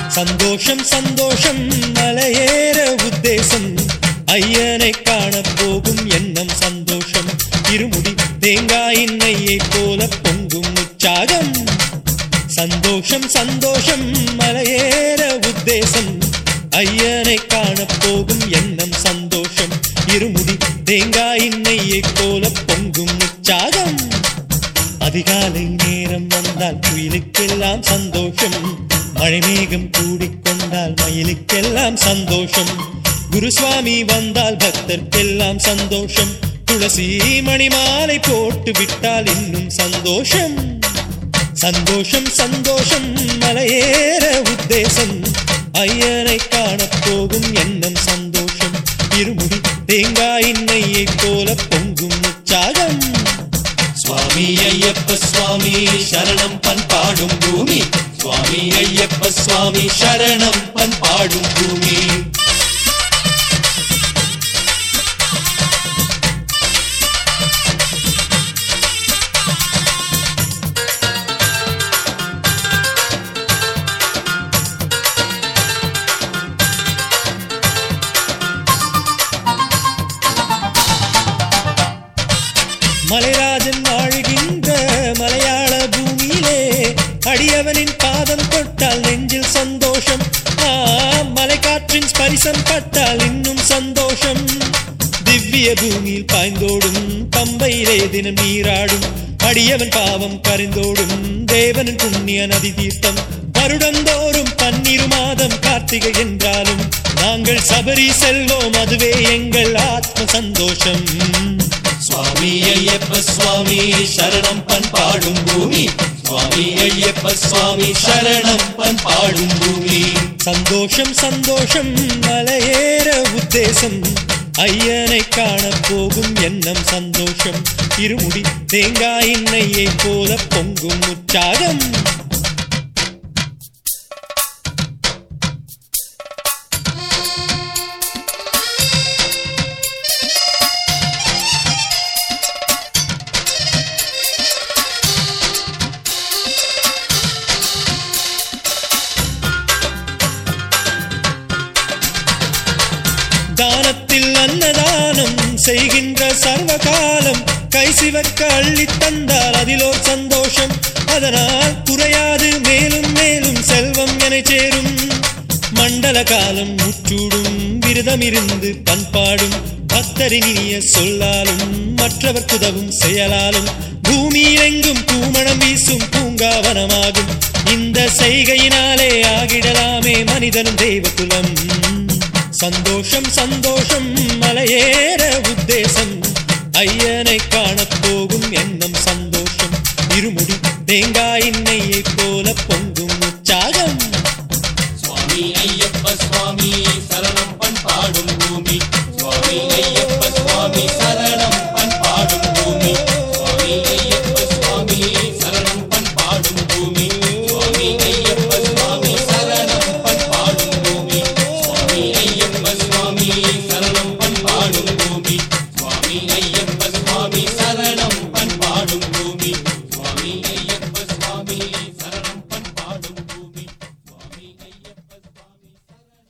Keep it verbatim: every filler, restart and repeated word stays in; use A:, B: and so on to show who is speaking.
A: சந்தோஷம் சந்தோஷம் மலையேற உத்தேசம் ஐயனை காண போகும் எண்ணம் சந்தோஷம் இருமுடி தேங்காயின் நெய்யை போல பொங்கும் உற்சாகம் சந்தோஷம் சந்தோஷம் மலையேற உத்தேசம் ஐயனை காண போகும் எண்ணம் சந்தோஷம் இருமுடி தேங்காயின் நெய்யை போல பொங்கும் உற்சாகம் அதிகாலை நேரம் வந்தால் குயிலுக்கெல்லாம் சந்தோஷம் மழை மேகம் கூடிக்கொண்டால் மயிலுக்கெல்லாம் சந்தோஷம் குருசுவாமி வந்தால் பக்தர்க்கெல்லாம் சந்தோஷம் துளசி மணிமாலை போட்டு விட்டால் இன்னும் சந்தோஷம் சந்தோஷம் சந்தோஷம் மலையேற உத்தேசம் ஐயனை காண போகும் எண்ணம் சந்தோஷம் இருமுடி தேங்காயின் நெய்யை போல பொங்கும் உற்சாகம்
B: சுவாமி ஐயப்ப சுவாமி சரணம் பண்பாடும் பூமி சுவாமி ஐயப்ப சுவாமி சரணம் பண்பாடும் பூமி
A: மலைராஜன் வாழுகின்ற மலையாள பூமியிலே அடியவனின் பாதம் தொட்டால் நெஞ்சில் சந்தோஷம் ஆ மலைக்காற்றின் ஸ்பரிசம் பட்டால் இன்னும் சந்தோஷம் திவ்ய பூமியில் பாய்ந்தோடும் பம்பையிலே தினம் நீராடும் அடியவன் பாவம் கரைந்தோடும் தேவனின் புண்ணிய நதி தீர்த்தம் வருடந்தோறும் பன்னிரு மாதம் கார்த்திகை என்றாலும் நாங்கள் சபரி செல்வோம் அதுவே எங்கள் ஆத்ம சந்தோஷம்
B: சுவாமி ஐயப்ப சுவாமி சரணம் பண்பாடும் பூமி சுவாமி ஐயப்ப சுவாமி சரணம் பண்பாடும் பூமி
A: சந்தோஷம் சந்தோஷம் மலையேற உத்தேசம் ஐயனை காண போகும் எண்ணம் சந்தோஷம் இருமுடி தேங்காயின் நெய்யை போல பொங்கும் உற்சாகம் தானத்தில் அன்னதானம் செய்கின்ற சர்வகாலம் கை சிவக்க அள்ளி தந்தால் அதிலோர் சந்தோஷம் அதனால் குறையாது மேலும் மேலும் செல்வம் என சேரும் மண்டல காலம் முற்றூடும் விரதமிருந்து பண்பாடும் பக்தரினிய சொல்லாலும் மற்றவர் குதவும் செயலாலும் பூமியிலெங்கும் பூமணம் வீசும் பூங்காவனமாகும் இந்த செய்கையினாலே ஆகிடலாமே மனிதனும் தெய்வகுலம் சந்தோஷம் சந்தோஷம் மலையேற உத்தேசம் ஐயனை காண போகும் எண்ணம் சந்தோஷம் இருமுடி தேங்காயின் நெய்